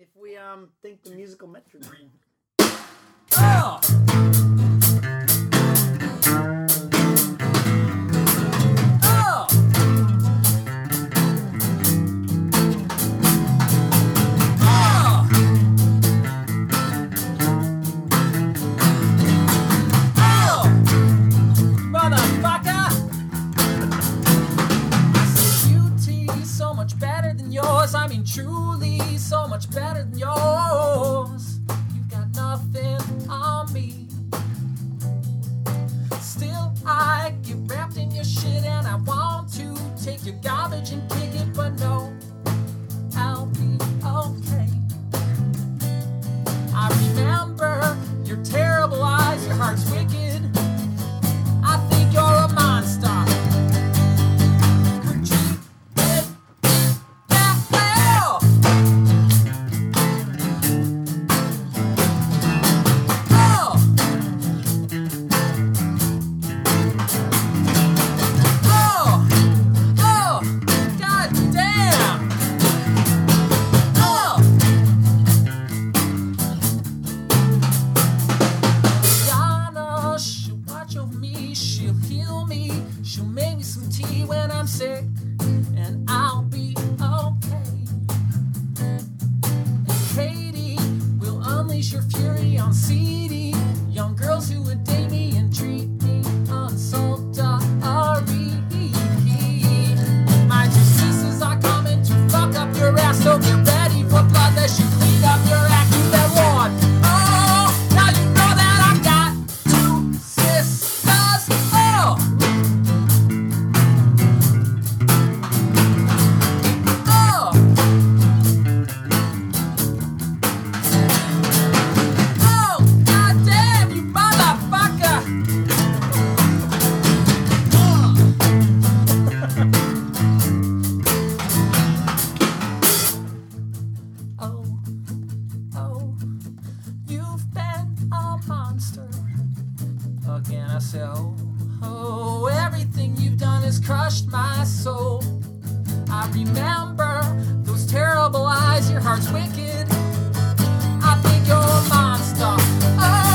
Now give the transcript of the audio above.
If we think the musical metronome. Oh! Oh! Oh! Oh! Motherfucker! I said beauty so much better than yours. I mean truly so much better than yours. You've got nothing on me. Still, I get wrapped in your shit and I want to take your garbage and kick it, but no, I'll be okay. I remember your terrible eyes, your heart's wicked. I think you're a monster. Could you get that well? Oh! Oh! Oh! God damn! Oh! Yana, she'll watch over me, she'll heal me, she'll make me some tea when I'm sick, and I'll be okay. And Katie will unleash your fury on CD, young girls who would date me and treat me unsolidary. My two sisters are coming to fuck up your ass, so get ready for blood that you clean up your act. You that one. Oh, now you know that I got two sisters. Oh, oh, oh, goddamn, you motherfucker. Oh, oh, you've been a monster. Again, I say, oh, oh, everything you've done has crushed my soul. I remember those terrible eyes, your heart's wicked. I think you're a monster. Oh,